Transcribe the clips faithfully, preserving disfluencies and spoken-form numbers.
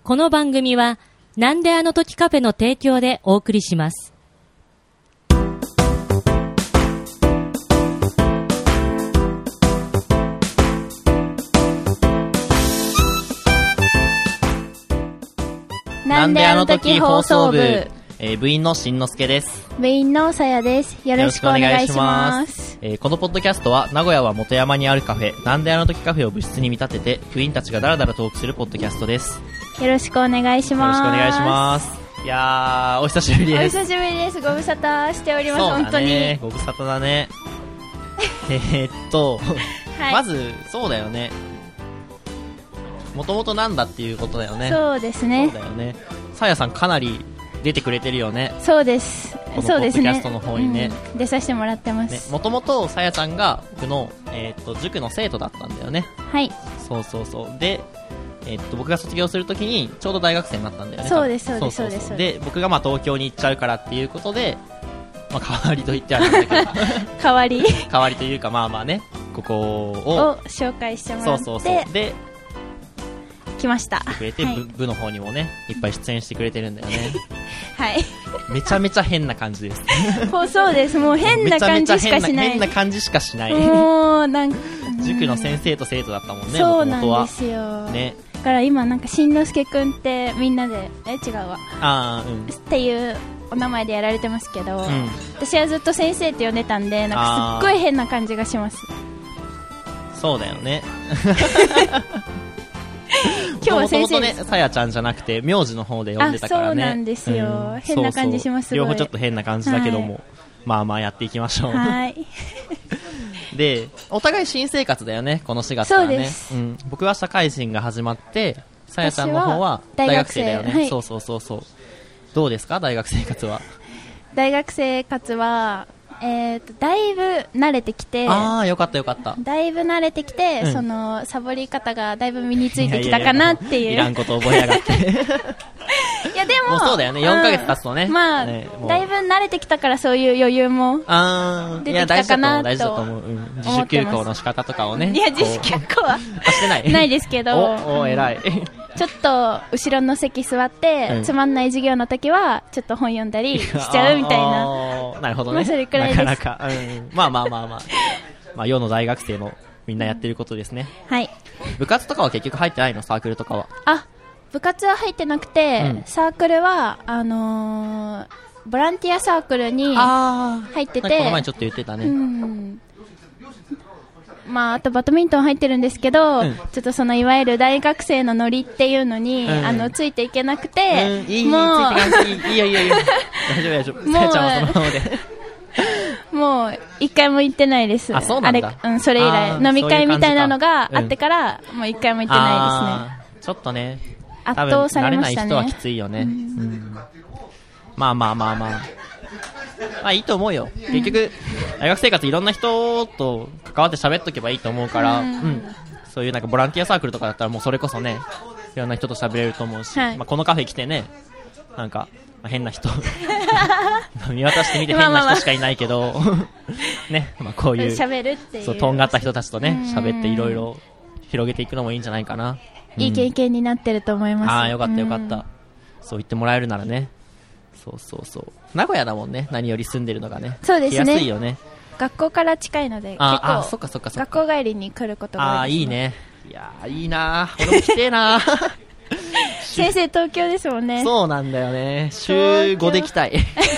この番組はなんであの時カフェの提供でお送りします。 なんであの時放送部、えー、部員のしんのすけです。 部員のさやです。よろしくお願いします。 えー、このポッドキャストは名古屋は元山にあるカフェなんであの時カフェを部室に見立てて部員たちがだらだらトークするポッドキャストです。 よろしくお願いします。 よろしくお願いします。いやーお久しぶりです。 お久しぶりです。ご無沙汰しております。 そうだね、 本当にご無沙汰だねえーっと、はい、まずそうだよね、もともとなんだっていうことだよね。 そうですね。 そうだよね。さやさんかなり出てくれてるよね。 そうです。 このポッドキャストの方にね、 うん、出させてもらってます。 もともとさやちゃんが僕の、えー、っと塾の生徒だったんだよね。 はい。 そうそうそう。で、えー、っと僕が卒業するときにちょうど大学生になったんだよね。 そうですそうですそうです。 で僕がまあ東京に行っちゃうからっていうことで、まあ、代わりと言ってあるんだけど代わり代わりというかまあまあね、ここをを紹介してもらって、 そうそうそうで来ました。 来てくれて、はい、部, 部の方にもねいっぱい出演してくれてるんだよねはいめちゃめちゃ変な感じですそうです。もう変な感じしかしない。 変な感じしかしない。 もうなんか塾の先生と生徒だったもんね。 そうなんですよ、 ね、 だから今なんかしんのすけくんってみんなでえ違うわあ、うん、 っていうお名前でやられてますけど、うん、私はずっと先生って呼んでたんで、なんかすっごい変な感じがします。 そうだよね今日は先生もともとね、さやちゃんじゃなくて名字の方で呼んでたからね。 あ、そうなんですよ、うん、変な感じします。 そうそう、両方ちょっと変な感じだけども、はい、まあまあやっていきましょう。 はいで、お互い新生活だよね、このしがつからね。 そうです、 うん、僕は社会人が始まってさやちゃんの方は大学生だよね。はい、そうそうそうそう。どうですか大学生活は。 大学生活はえー、とだいぶ慣れてきて、 あーよかったよかった。 だいぶ慣れてきて、うん、そのサボり方がだいぶ身についてきたかなっていう。いやいやいや、 いらんこと覚えやがっていやでも、 もうそうだよね、よんかげつ経つとね、 うん、まあ、ね、だいぶ慣れてきたからそういう余裕も出てきたかなと。 大事だと思う、うん、自主休校の仕方とかをね。 いや自主休校はしてないないですけどおお偉いちょっと後ろの席座って、うん、つまんない授業の時はちょっと本読んだりしちゃうみたいな。 なるほどね、 まあ、それくらいです。 なかなか、うん、まあまあまあまあまあ世の大学生のみんなやってることですね。 はい。 部活とかは結局入ってないの？サークルとかは。 あ、部活は入ってなくて、うん、サークルはあのー、ボランティアサークルに入ってて、 この前ちょっと言ってたね。うん、 まあ、あとバドミントン入ってるんですけど、うん、ちょっとそのいわゆる大学生のノリっていうのに、うん、あのついていけなくて、 うん、いいもういいいいよいいよいいよ大丈夫大丈夫。さやちゃんはそのままでもう一回も行ってないです。 あ、そうなんだ。 あれ、うん、それ以来飲み会みたいなのがあってから、うん、もう一回も行ってないですね。 ちょっとね、 圧倒されましたね。 慣れない人はきついよね。うんうん、まあまあまあまあまあいいと思うよ。結局大学生活いろんな人と関わって喋っとけばいいと思うから、うんうん、そういうなんかボランティアサークルとかだったらもうそれこそね、いろんな人と喋れると思うし、はい、まあ、このカフェ来てね、なんか、まあ、変な人見渡してみて変な人しかいないけどね、まあ、こういう喋るっていう、 そうとんがった人たちとね喋っていろいろ広げていくのもいいんじゃないかな。 うん、いい経験になってると思います。 ああよかったよかった、うん、そう言ってもらえるならね。そうそうそう、名古屋だもんね、何より住んでるのがね。 そうですね、 来やすいよね。 学校から近いので結構ああそっかそっかそっか、 学校帰りに来ることが多いです、ね。 ああいいね。いやいいな、俺も来てえな先生東京ですもんね。 そうなんだよね、週ごで来たい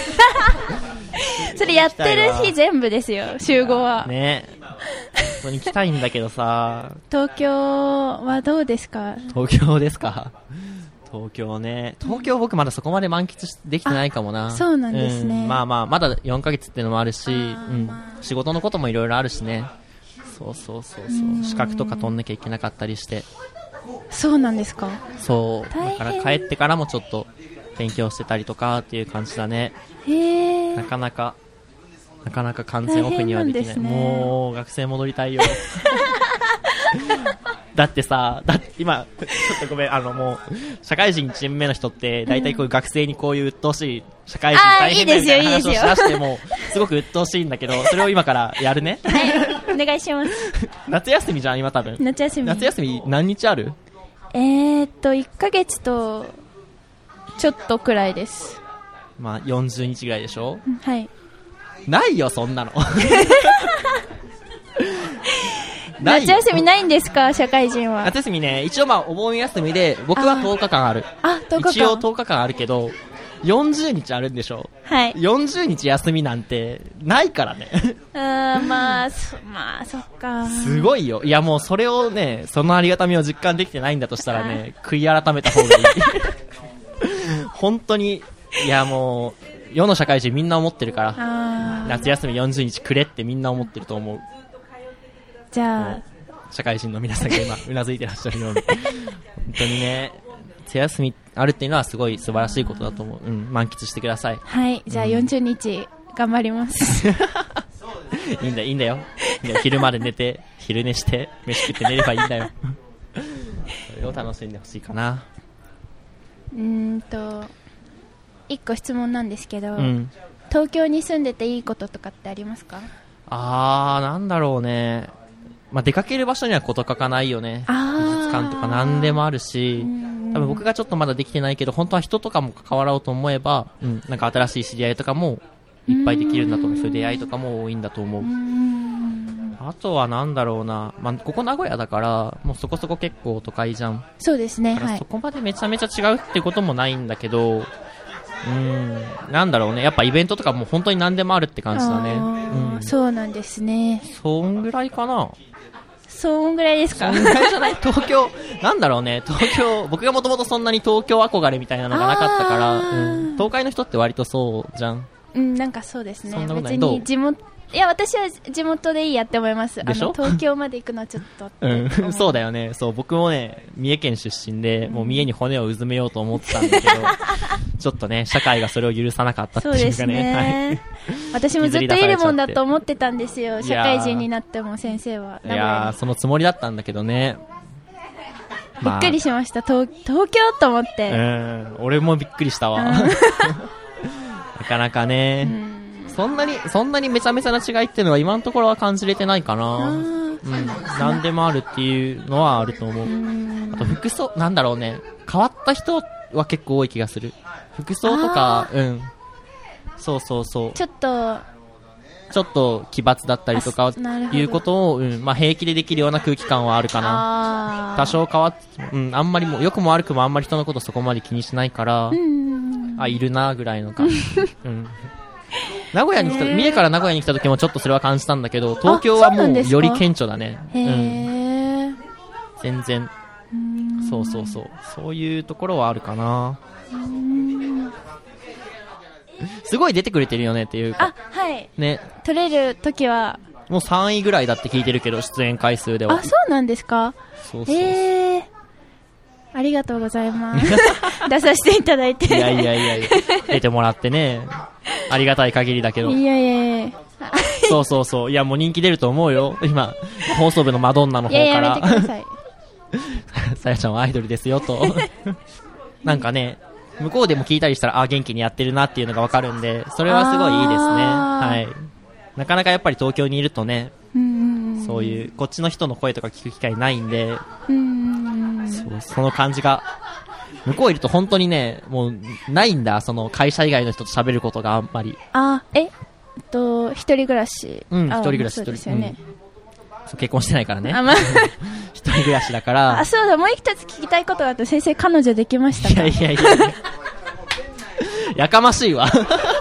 それやってる日全部ですよ、週ごはね。本当に来たいんだけどさ東京はどうですか？ 東京ですか？東京ね、東京僕まだそこまで満喫できてないかもな。 そうなんですね、 うん、まあまあまだよんかげつっていうのもあるし、うん、仕事のこともいろいろあるしね。そうそうそうそう、資格とか取んなきゃいけなかったりして。 そうなんですか？ そうだから帰ってからもちょっと勉強してたりとかっていう感じだね。 へー、 なかなかなかなか完全オフにはできない。 ね、 もう学生戻りたいよだってさ、だって今ちょっとごめん、あのもう社会人いちねんめの人って大体こういう学生にこういう鬱陶しい社会人大変だみたいな話をしだしてもすごく鬱陶しいんだけど、それを今からやるね。 はい、お願いします。 夏休みじゃん今多分。 夏休み。 夏休み何日ある？ えーっといっかげつとちょっとくらいです。 まあよんじゅうにちぐらいでしょ。 はい。 ないよそんなの夏休みないんですか、社会人は。 夏休みね、一応まあお盆休みで僕はとおかかんある。 あ、とおかかん。 一応とおかかんあるけどよんじゅうにちあるんでしょ。 はい。 よんじゅうにち休みなんてないからねうーん、まあそまあそっか。 すごいよ。いやもうそれをね、そのありがたみを実感できてないんだとしたらね、悔い改めた方がいい本当に。いやもう世の社会人みんな思ってるから、夏休みよんじゅうにちくれってみんな思ってると思う。 じゃあ社会人の皆さんが今うなずいてらっしゃるように本当にね、夏休みあるっていうのはすごい素晴らしいことだと思う。うん、満喫してください。 はい、じゃあよんじゅうにち頑張りますいいんだよいいんだよ。昼まで寝て昼寝して飯食って寝ればいいんだよそれを楽しんでほしいかな。 うーんといっこ質問なんですけど、 うん、 東京に住んでていいこととかってありますか？ あー、なんだろうね。まあ、出かける場所には事欠かないよね。美術館とか何でもあるし、多分僕がちょっとまだできてないけど、本当は人とかも関わろうと思えば、うん、なんか新しい知り合いとかもいっぱいできるんだと思う。そういう出会いとかも多いんだと思う。あとはなんだろうな、まあ、ここ名古屋だからもうそこそこ結構都会じゃん。 そうですね。 だからそこまでめちゃめちゃ違うってこともないんだけど、うーん、なんだろうね、やっぱイベントとかも本当に何でもあるって感じだね。うん、 そうなんですね。 そんぐらいかな。 そんぐらいですか。 そんぐらいじゃない東京、なんだろうね、東京、僕がもともとそんなに東京憧れみたいなのがなかったから、うん、東海の人って割とそうじゃん。 うん、なんかそうですね。 そんなことな別い。どう？ に地元、いや私は地元でいいやって思います。 でしょ？ あの東京まで行くのはちょっとうん、そうだよね。そう、僕もね、三重県出身で、もう三重に骨をうずめようと思ってたんだけど、ちょっとね、社会がそれを許さなかったっていうかね。 そうですね。私もずっといるもんだと思ってたんですよ。社会人になっても先生は。 いやー、そのつもりだったんだけどね。 びっくりしました。東、東京と思って。 うん、俺もびっくりしたわ。なかなかね。そんなに、そんなにめちゃめちゃな違いっていうのは今のところは感じれてないかな。うん。何でもあるっていうのはあると思う。あと服装、なんだろうね。変わった人は結構多い気がする。服装とか、うん。そうそうそう。 ちょっと、 ちょっと奇抜だったりとかいうことを、うん、まあ平気でできるような空気感はあるかな。多少変わっ、うん、あんまりも、良くも悪くもあんまり人のことそこまで気にしないから、あ、いるなぐらいの感じ。うん。名古屋に来た、三重から名古屋に来た時もちょっとそれは感じたんだけど、東京はもうより顕著だね。 へー、 うん。全然。そうそうそう。そういうところはあるかな。すごい出てくれてるよねっていうか。 あ、はい。 ね。 撮れる時は。 もうさんいぐらいだって聞いてるけど、出演回数では。 あ、そうなんですか。 そうそうそう。 へー。ありがとうございます。出させていただいて。 いやいやいやいや、出てもらってね。ありがたい限りだけど。 いやいやいや。 そうそうそう。いやもう人気出ると思うよ。今、放送部のマドンナの方から。いややめてください。 さやちゃんはアイドルですよと。なんかね、向こうでも聞いたりしたら、あ、元気にやってるなっていうのがわかるんで、それはすごいいいですね。はい。なかなかやっぱり東京にいるとね、うんそういう、こっちの人の声とか聞く機会ないんで、うんそう、その感じが、向こういると本当にね、もう、ないんだ、その会社以外の人と喋ることがあんまり。 あ、えっと、一人暮らし。 うん、一人暮らし、一人。 ですよね。 そう、結婚してないからね。 あ、まあ、 一人暮らしだから。 あ、そうだ、もう一つ聞きたいことがあって、先生、彼女できましたか？ いやいやいや。やかましいわ。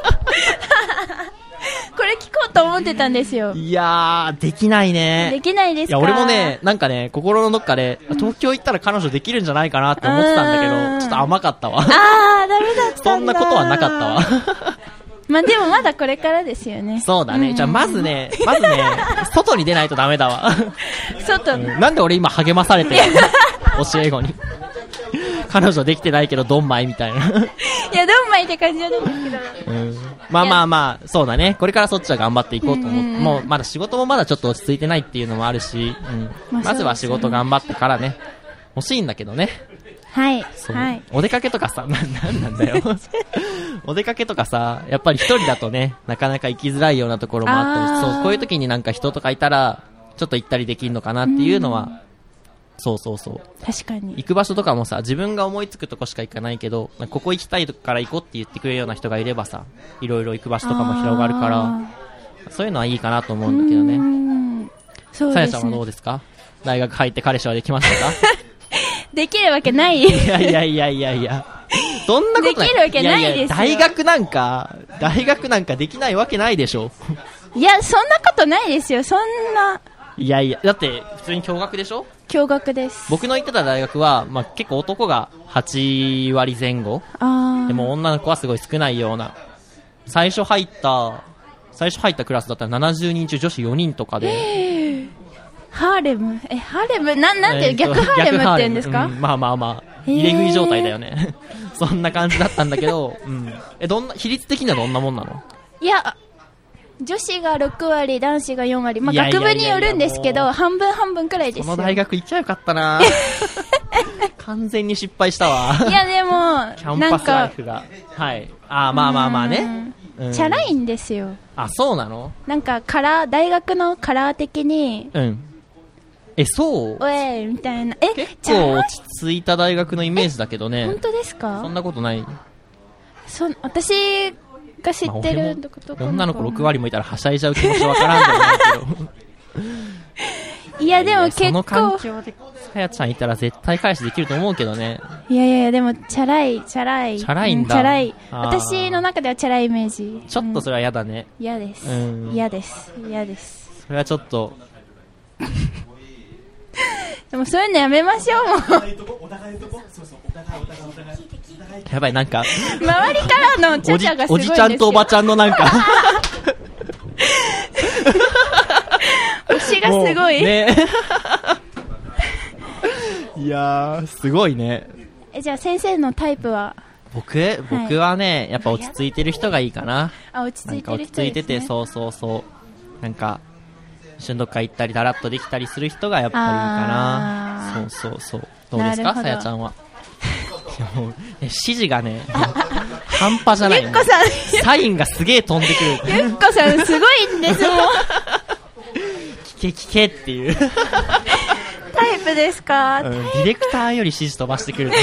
これ聞こうと思ってたんですよ。 いやー、できないね。 できないですか？ いや、俺もね、なんかね、心のどっかで、東京行ったら彼女できるんじゃないかなって思ってたんだけど、ちょっと甘かったわ。 あー、ダメだったんだ。 そんなことはなかったわ。 まあでもまだこれからですよね。 そうだね。じゃあまずね、まずね、外に出ないとダメだわ。 外、 うん、なんで俺今励まされてるの？教え子に。彼女できてないけどドンマイみたいな。いや、ドンマイって感じじゃないんですけど。 うん、まあまあまあ、そうだね。これからそっちは頑張っていこうと思って、うんうん、もうまだ仕事もまだちょっと落ち着いてないっていうのもあるし、うん、ま, まずは仕事頑張ってからね、欲しいんだけどね。 はい。 はい。お出かけとかさ、な、なんなんだよ。お出かけとかさ、やっぱり一人だとね、なかなか行きづらいようなところもあったり、そう、こういう時になんか人とかいたら、ちょっと行ったりできるのかなっていうのは、 そうそうそう。 確かに。 行く場所とかもさ、自分が思いつくとこしか行かないけど、ここ行きたいから行こうって言ってくれるような人がいればさ、いろいろ行く場所とかも広がるから、そういうのはいいかなと思うんだけどね。うーん、そうですね。さやちゃんはどうですか？大学入って彼氏はできましたか？ できるわけない。 いやいやいやいやいや。そんなことない。 できるわけないですよ。いやいや、 大学なんか、大学なんかできないわけないでしょ。 いや、そんなことないですよ。そんな。 いやいや、だって普通に共学でしょ？ 共学です。 僕の行ってた大学は、まあ、結構男がはちわりぜん後。あでも女の子はすごい少ないような。最初入った、最初入ったクラスだったらななじゅうにん中女子よにんとかで。 ハーレムえ、ハーレムなん、なんていう、逆ハーレムって言うんですか？ うん、まあまあまあ。入れ食い状態だよね。そんな感じだったんだけど、うん。え、どんな、比率的にはどんなもんなの？ いや、女子がろくわり、男子がよんわり。まあ、学部によるんですけど、半分半分くらいですよ。 その大学行っちゃよかったな完全に失敗したわ。 いや、でも、 キャンパスライフが。はい。あー、まあまあまあね。 うん、チャラいんですよ。 あ、そうなの？ なんか、カラー、大学のカラー的に、 うん。え、そう？ おえみたいな。え、 結構落ち着いた大学のイメージだけどね。 本当ですか？ そんなことない。 そ、私が知ってるとことか、 まあ、女の子ろくわりもいたらはしゃいじゃう気持ちわからんでもないけど。 いや、でも結構。その環境でさやちゃんいたら絶対返しできると思うけどね。 いやいやいや、でも、チャラい、チャラい。 チャラいんだ。 チャラい。私の中ではチャラいイメージ。 ちょっとそれは嫌だね。 嫌、うん、です。嫌、うん、です。嫌です。 それはちょっと。 でもそういうのやめましょう、もう。 やばい、なんか。 周りからのチャチャがすごいんですよ。 おじちゃんとおばちゃんのなんか。 推しがすごい。 ね。いやー、すごいね。 え、じゃあ先生のタイプは？ 僕僕はね、はい、やっぱ落ち着いてる人がいいかな。 あ、落ち着いてる人ですね。 なんか落ち着いてて、そうそうそう。なんか、一緒にどっか行ったりだらっとできたりする人がやっぱりいいかな。そうそうそう。どうですか、さやちゃんは。もう指示がね、半端じゃない、ね。 ゆっこさん。 サインがすげえ飛んでくる。 ゆっこさんすごいんですもん。 聞け聞けっていう。 タイプですか、 うん、ディレクターより指示飛ばしてくる。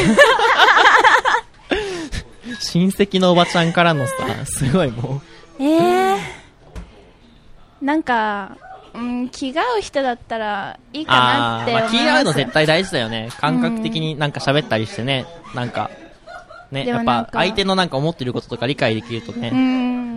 親戚のおばちゃんからのさ、すごいもう。えー。なんか、うん、気が合う人だったらいいかなって思います。 まあ、気が合うの絶対大事だよね。感覚的になんか喋ったりしてね、うん、なんかね、やっぱ相手のなんか思ってることとか理解できるとね、うん、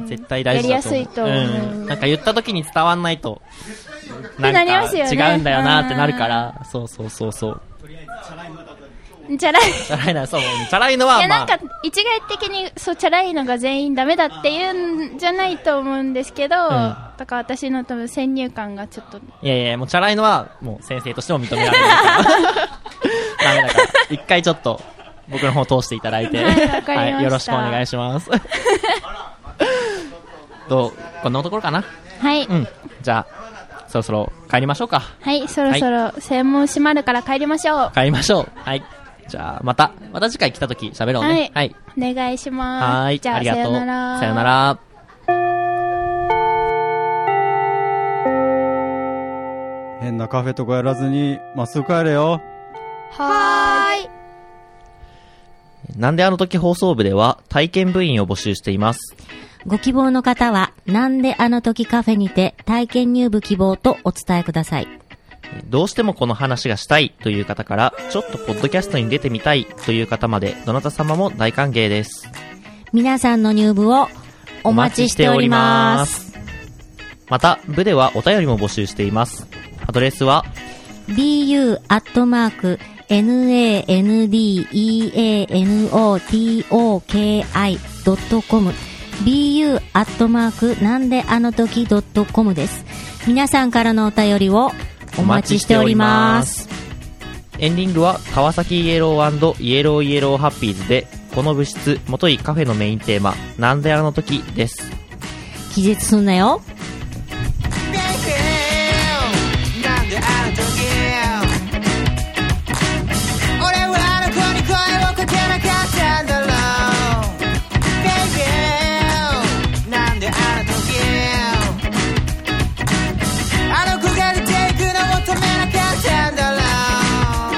絶対大事だと思う。やりやすいと思う、うん、なんか言った時に伝わんないとなんか違うんだよなってなるから、そうそうそうそう。 チャラい。 チャラいな、そう。チャラいのは、まあ。 いや、なんか、一概的に、そう、チャラいのが全員ダメだっていうんじゃないと思うんですけど、うん、だから私の多分先入観がちょっと。 いやいや、もうチャラいのは、もう先生としても認められるから。ダメだから、一回ちょっと、僕の方通していただいて、 はい、わかりました。はい、 よろしくお願いします。どう、こんなところかな？ はい。 うん。じゃあ、そろそろ帰りましょうか。 はい、そろそろ、専門閉まるから帰りましょう。 帰りましょう。はい。じゃあ、また、また次回来た時喋ろうね。はい。 はい、お願いします。 はい。 じゃあ、 ありがとう。 さよなら。 さよなら。 変なカフェとかやらずに、まっすぐ帰れよ。 はーい。 なんであの時放送部では体験部員を募集しています。 ご希望の方は、なんであの時カフェにて体験入部希望とお伝えください。 どうしてもこの話がしたいという方から、ちょっとポッドキャストに出てみたいという方まで、どなた様も大歓迎です。 皆さんの入部をお待ちしております。 また、部ではお便りも募集しています。アドレスはビーユー アットマーク ナンデアノトキ ドットコム ビーユー アットマーク なんであの時 ドットコム です。皆さんからのお便りをお待ちしております。 エンディングは川崎イエロー&イエローイエローハッピーズで、この部室元いカフェのメインテーマ、なんであの時です。 気絶すんなよ。 なんであの時俺はあの子に声をかけなかったんだろう。なんであの時あの子が出ていくのを止めなかったんだろう。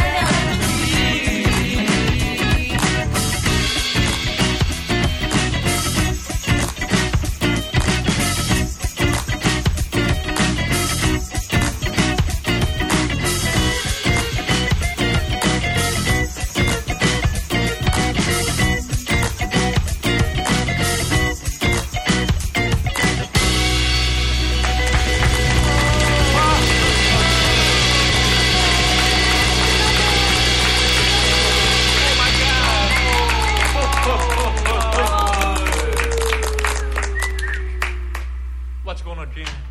What's going on, King?